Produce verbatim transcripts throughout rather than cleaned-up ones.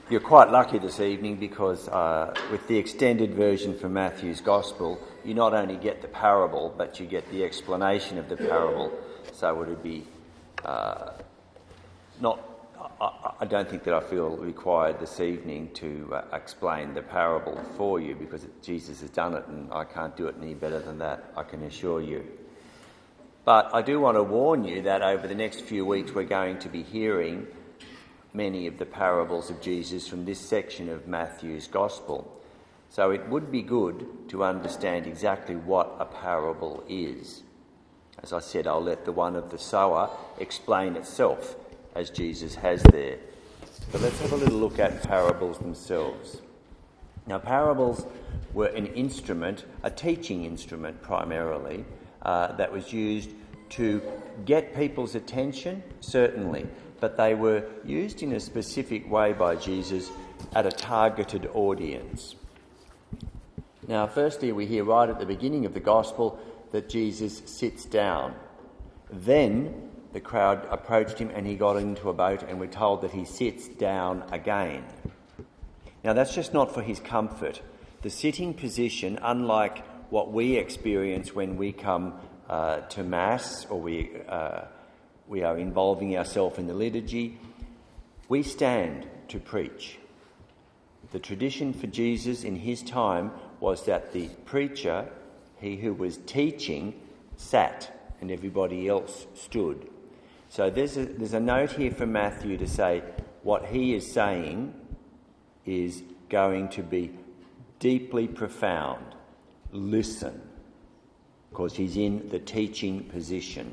You're quite lucky this evening because uh, with the extended version from Matthew's Gospel, you not only get the parable, but you get the explanation of the parable. So it would be uh, not... I, I don't think that I feel required this evening to uh, explain the parable for you because Jesus has done it and I can't do it any better than that, I can assure you. But I do want to warn you that over the next few weeks we're going to be hearing many of the parables of Jesus from this section of Matthew's Gospel. So it would be good to understand exactly what a parable is. As I said, I'll let the one of the sower explain itself, as Jesus has there. But let's have a little look at parables themselves. Now, parables were an instrument, a teaching instrument primarily, uh, that was used to get people's attention, certainly, but they were used in a specific way by Jesus at a targeted audience. Now, firstly, we hear right at the beginning of the Gospel that Jesus sits down. Then the crowd approached him and he got into a boat, and we're told that he sits down again. Now, that's just not for his comfort. The sitting position, unlike what we experience when we come uh, to Mass or we... Uh, we are involving ourselves in the liturgy, we stand to preach. The tradition for Jesus in his time was that the preacher, he who was teaching, sat and everybody else stood. So there's a, there's a note here from Matthew to say what he is saying is going to be deeply profound. Listen, because he's in the teaching position.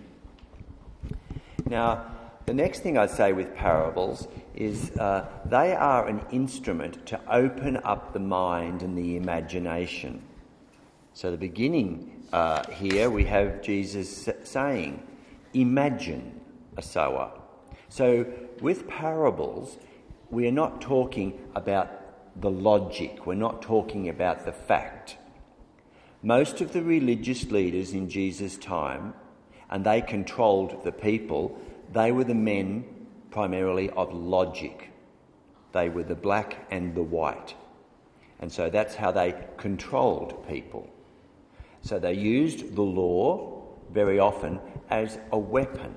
Now, the next thing I'd say with parables is uh, they are an instrument to open up the mind and the imagination. So the beginning uh, here we have Jesus saying, imagine a sower. So with parables, we are not talking about the logic, we're not talking about the fact. Most of the religious leaders in Jesus' time, and they controlled the people, they were the men primarily of logic. They were the black and the white. And so that's how they controlled people. So they used the law very often as a weapon.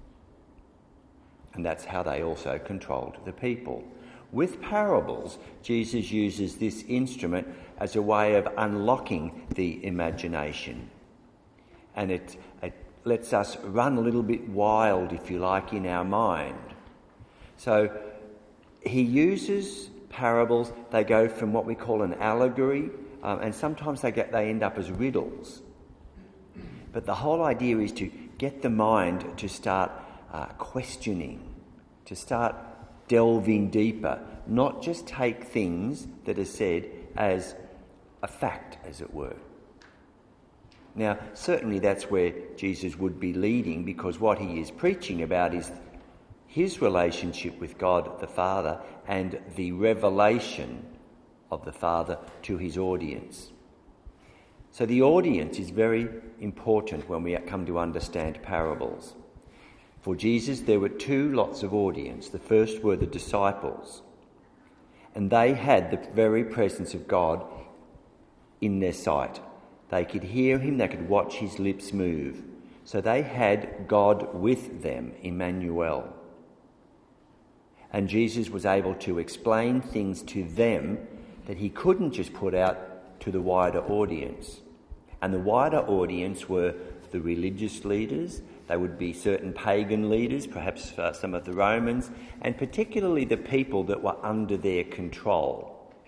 And that's how they also controlled the people. With parables, Jesus uses this instrument as a way of unlocking the imagination. And it, it lets us run a little bit wild, if you like, in our mind. So he uses parables. They go from what we call an allegory, um, and sometimes they get they end up as riddles. But the whole idea is to get the mind to start uh, questioning, to start delving deeper, not just take things that are said as a fact, as it were. Now, certainly that's where Jesus would be leading, because what he is preaching about is his relationship with God the Father and the revelation of the Father to his audience. So the audience is very important when we come to understand parables. For Jesus, there were two lots of audience. The first were the disciples, and they had the very presence of God in their sight. They could hear him, they could watch his lips move. So they had God with them, Emmanuel. And Jesus was able to explain things to them that he couldn't just put out to the wider audience. And the wider audience were the religious leaders. They would be certain pagan leaders, perhaps uh, some of the Romans, and particularly the people that were under their control.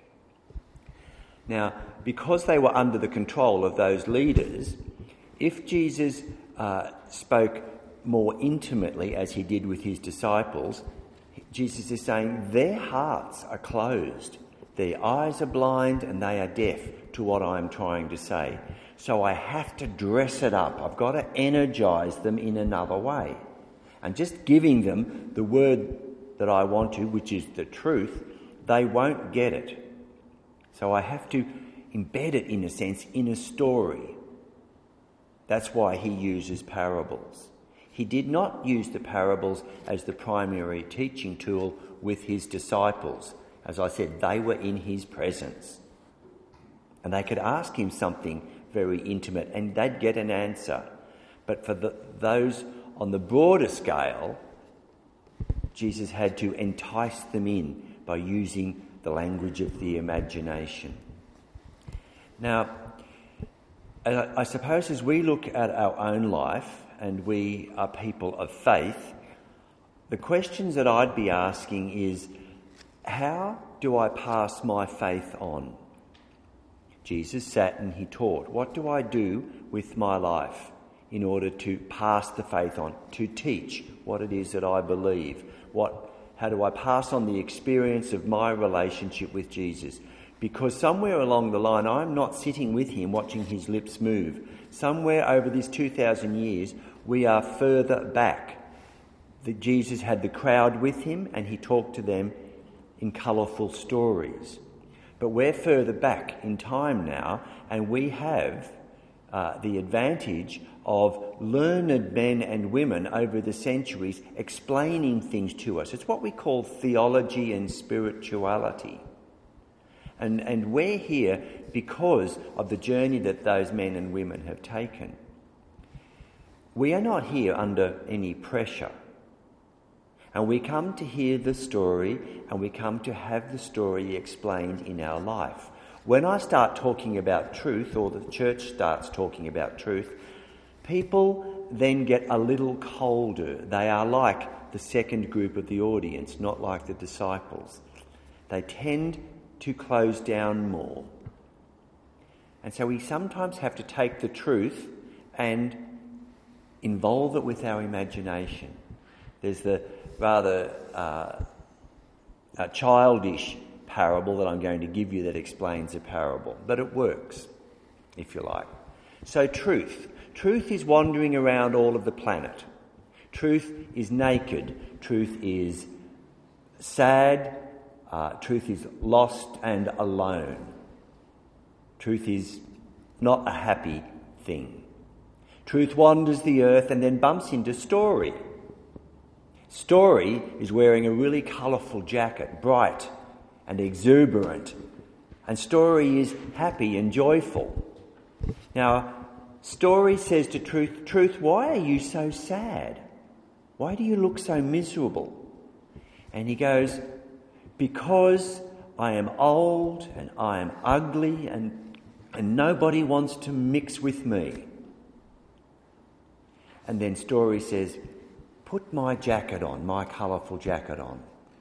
Now, because they were under the control of those leaders, if Jesus uh, spoke more intimately, as he did with his disciples, Jesus is saying their hearts are closed, their eyes are blind, and they are deaf to what I'm trying to say. So I have to dress it up. I've got to energise them in another way. And just giving them the word that I want to, which is the truth, they won't get it. So I have to embed it, in a sense, in a story. That's why he uses parables. He did not use the parables as the primary teaching tool with his disciples. As I said, they were in his presence. And they could ask him something very intimate and they'd get an answer. But for the, those on the broader scale, Jesus had to entice them in by using the language of the imagination. Now, I suppose as we look at our own life, and we are people of faith, the questions that I'd be asking is, how do I pass my faith on? Jesus sat and he taught. What do I do with my life in order to pass the faith on, to teach what it is that I believe? What, how do I pass on the experience of my relationship with Jesus? Because somewhere along the line, I'm not sitting with him watching his lips move. Somewhere over this two thousand years, we are further back. The, Jesus had the crowd with him and he talked to them in colourful stories. But we're further back in time now, and we have uh, the advantage of learned men and women over the centuries explaining things to us. It's what we call theology and spirituality. And, and we're here because of the journey that those men and women have taken. We are not here under any pressure. And we come to hear the story and we come to have the story explained in our life. When I start talking about truth, or the church starts talking about truth, people then get a little colder. They are like the second group of the audience, not like the disciples. They tend to close down more. And so we sometimes have to take the truth and involve it with our imagination. There's the rather uh, a childish parable that I'm going to give you that explains a parable, but it works, if you like. So truth. Truth is wandering around all of the planet. Truth is naked. Truth is sad. Uh, truth is lost and alone. Truth is not a happy thing. Truth wanders the earth and then bumps into story. Story is wearing a really colourful jacket, bright and exuberant. And Story is happy and joyful. Now, Story says to Truth, Truth, why are you so sad? Why do you look so miserable? And he goes, because I am old and I am ugly and, and nobody wants to mix with me. And then Story says, put my jacket on, my colourful jacket on.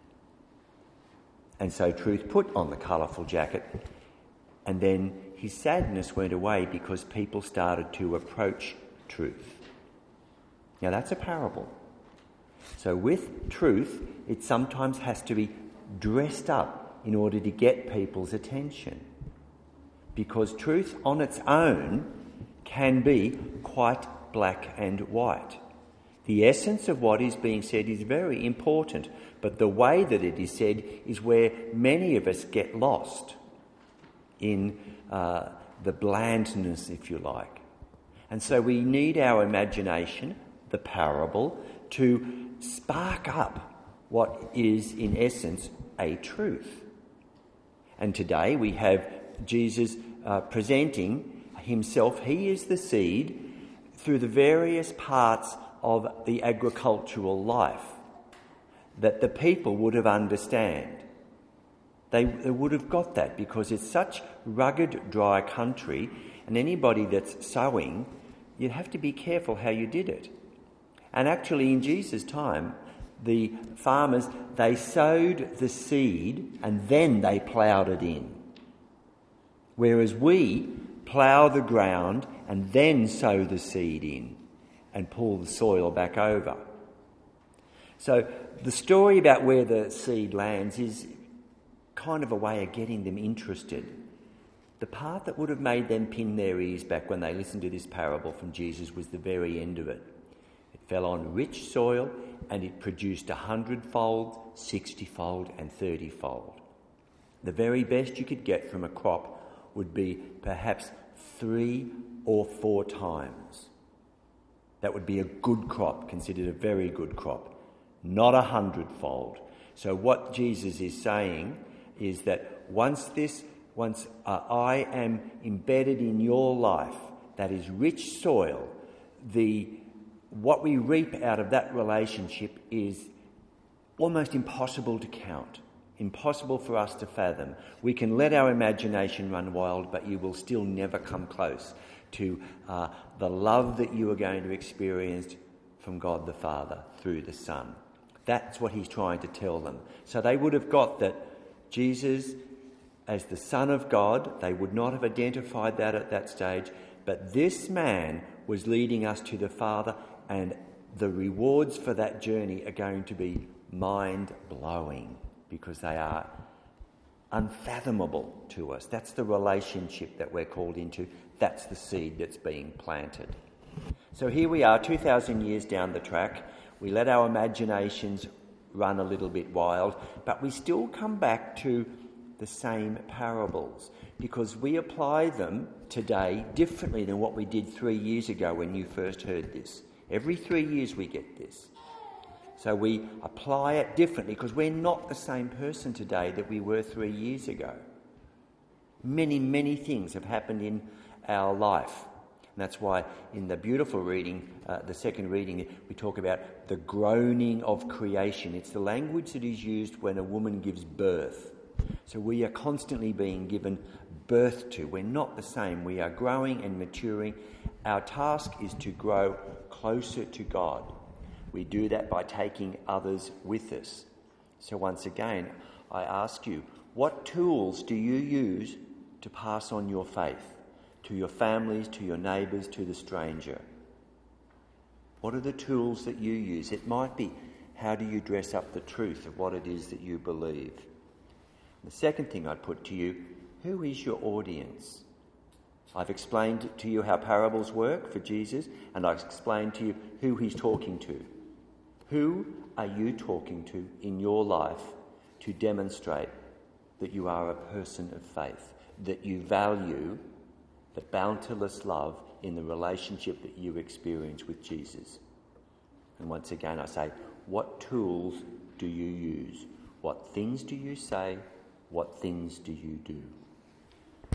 And so Truth put on the colourful jacket, and then his sadness went away because people started to approach Truth. Now that's a parable. So with truth, it sometimes has to be dressed up in order to get people's attention. Because truth on its own can be quite black and white. The essence of what is being said is very important, but the way that it is said is where many of us get lost in uh, the blandness, if you like. And so we need our imagination, the parable, to spark up what is, in essence, a truth. And today we have Jesus uh, presenting himself. He is the seed through the various parts of the agricultural life that the people would have understand. They, they would have got that because it's such rugged, dry country, and anybody that's sowing, you'd have to be careful how you did it. And actually in Jesus' time, the farmers, they sowed the seed and then they ploughed it in. Whereas we plough the ground and then sow the seed in and pull the soil back over. So the story about where the seed lands is kind of a way of getting them interested. The part that would have made them pin their ears back when they listened to this parable from Jesus was the very end of it. It fell on rich soil and it produced a hundredfold, sixtyfold and thirtyfold. The very best you could get from a crop would be perhaps three or four times. That would be a good crop, considered a very good crop, not a hundredfold. So what Jesus is saying is that once this, once uh, I am embedded in your life, that is rich soil, the what we reap out of that relationship is almost impossible to count, impossible for us to fathom. We can let our imagination run wild, but you will still never come close to uh, the love that you are going to experience from God the Father through the Son. That's what he's trying to tell them. So they would have got that Jesus, as the Son of God, they would not have identified that at that stage, but this man was leading us to the Father, and the rewards for that journey are going to be mind-blowing because they are unfathomable to us. That's the relationship that we're called into. That's the seed that's being planted. So here we are, two thousand years down the track. We let our imaginations run a little bit wild, but we still come back to the same parables because we apply them today differently than what we did three years ago when you first heard this. Every three years we get this. So we apply it differently because we're not the same person today that we were three years ago. Many, many things have happened in our life. And that's why in the beautiful reading, uh, the second reading, we talk about the groaning of creation. It's the language that is used when a woman gives birth. So we are constantly being given birth to. We're not the same. We are growing and maturing. Our task is to grow closer to God. We do that by taking others with us. So once again, I ask you, what tools do you use to pass on your faith? To your families, to your neighbours, to the stranger? What are the tools that you use? It might be, how do you dress up the truth of what it is that you believe? The second thing I'd put to you, who is your audience? I've explained to you how parables work for Jesus, and I've explained to you who he's talking to. Who are you talking to in your life to demonstrate that you are a person of faith, that you value the boundless love in the relationship that you experience with Jesus? And once again, I say, what tools do you use? What things do you say? What things do you do?